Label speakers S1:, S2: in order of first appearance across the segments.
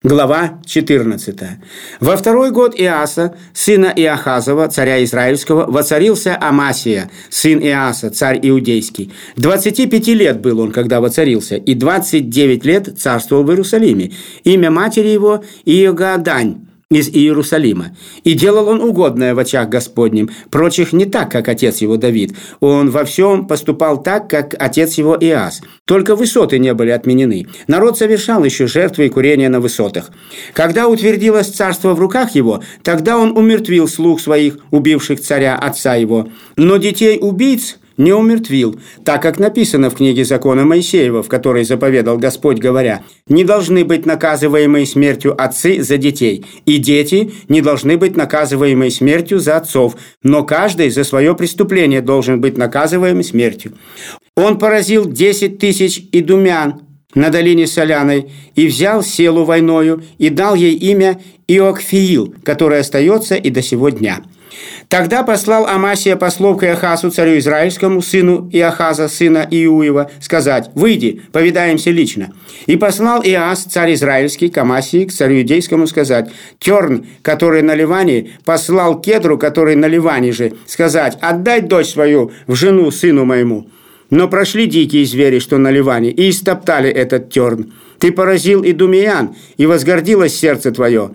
S1: Глава 14. Во второй год Иаса, сына Иохазова, царя Израильского, воцарился Амасия, сын Иаса, царь Иудейский. 25 лет был он, когда воцарился, и 29 лет царствовал в Иерусалиме. Имя матери его Иогаадань из Иерусалима. И делал он угодное в очах Господним, прочих не так, как отец его Давид. Он во всем поступал так, как отец его Иас. Только высоты не были отменены. Народ совершал еще жертвы и курения на высотах. Когда утвердилось царство в руках его, тогда он умертвил слуг своих, убивших царя отца его. Но детей убийц не умертвил, так как написано в книге закона Моисеева, в которой заповедал Господь, говоря: «Не должны быть наказываемые смертью отцы за детей, и дети не должны быть наказываемые смертью за отцов, но каждый за свое преступление должен быть наказываем смертью». Он поразил 10 тысяч идумян на долине Соляной и взял селу войною и дал ей имя Иокфиил, которое остается и до сего дня. Тогда послал Амасия послов к Иохасу, царю Израильскому, сыну Иохаза, сына Иуева, сказать: «Выйди, повидаемся лично». И послал Иас, царь Израильский, к Амасии, к царю Иудейскому, сказать: «Терн, который на Ливане, послал Кедру, который на Ливане же, сказать: отдай дочь свою в жену сыну моему. Но прошли дикие звери, что на Ливане, и истоптали этот терн. Ты поразил идумеян, и возгордилось сердце твое.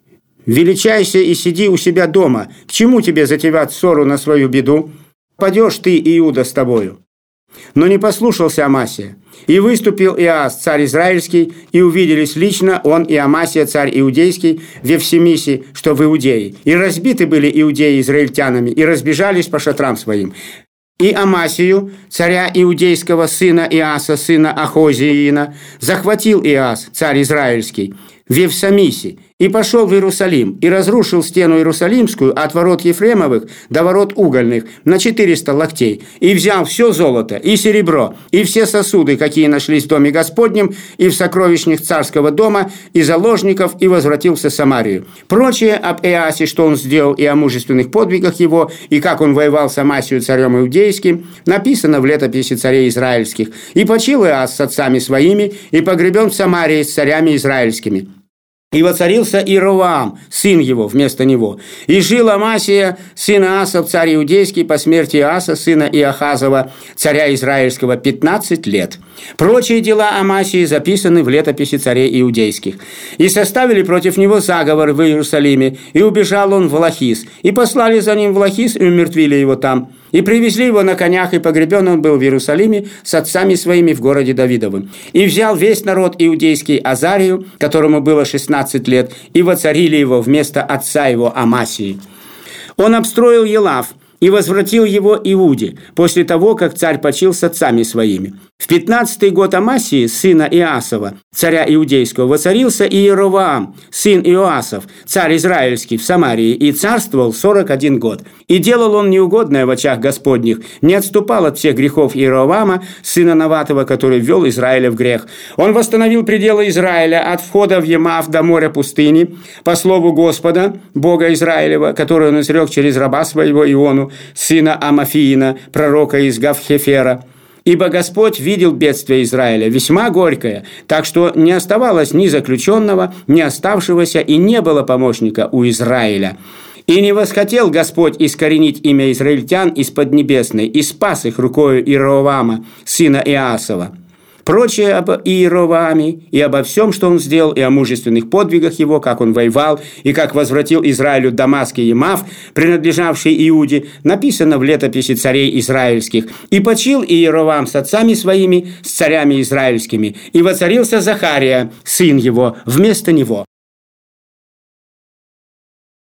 S1: Величайся и сиди у себя дома. К чему тебе затевать ссору на свою беду? Падешь ты, Иуда, с тобою». Но не послушался Амасия. И выступил Иас, царь Израильский, и увиделись лично он и Амасия, царь Иудейский, в Евсемисе, что в Иудее. И разбиты были иудеи израильтянами, и разбежались по шатрам своим. И Амасию, царя Иудейского, сына Иаса, сына Ахозиина, захватил Иас, царь Израильский, в Евсамисе, и пошел в Иерусалим, и разрушил стену Иерусалимскую от ворот Ефремовых до ворот угольных на 400 локтей, и взял все золото, и серебро, и все сосуды, какие нашлись в доме Господнем, и в сокровищных царского дома, и заложников, и возвратился в Самарию. Прочее об Иасе, что он сделал, и о мужественных подвигах его, и как он воевал с Амасию, царем Иудейским, написано в летописи царей израильских. И почил Иас с отцами своими, и погребен в Самарии с царями израильскими. И воцарился Иеровоам, сын его, вместо него. И жил Амасия, сын Иасов, царь Иудейский, по смерти Иаса, сына Иохазова, царя Израильского, 15 лет. Прочие дела Амасии записаны в летописи царей Иудейских. И составили против него заговор в Иерусалиме, и убежал он в Лахис. И послали за ним в Лахис, и умертвили его там. И привезли его на конях, и погребен он был в Иерусалиме с отцами своими в городе Давидовым. И взял весь народ иудейский Азарию, которому было 16 лет, и воцарили его вместо отца его Амасии. Он обстроил Елав и возвратил его Иуде, после того, как царь почил с отцами своими. В 15-й год Амасии, сына Иасова, царя Иудейского, воцарился Иеровоам, сын Иоасов, царь Израильский, в Самарии, и царствовал 41 год. И делал он неугодное в очах Господних, не отступал от всех грехов Иеровоама, сына Наватова, который ввел Израиля в грех. Он восстановил пределы Израиля от входа в Емав до моря пустыни, по слову Господа, Бога Израилева, который он изрек через раба своего Иону, сына Амафиина, пророка из Гавхефера. Ибо Господь видел бедствие Израиля, весьма горькое, так что не оставалось ни заключенного, ни оставшегося, и не было помощника у Израиля. И не восхотел Господь искоренить имя израильтян из Поднебесной, и спас их рукою Иеровоама, сына Иасова. Прочее об Иеровоаме и обо всем, что он сделал, и о мужественных подвигах его, как он воевал, и как возвратил Израилю Дамаск и Емав, принадлежавший Иуде, написано в летописи царей израильских. И почил Иеровоам с отцами своими, с царями израильскими, и воцарился Захария, сын его, вместо него.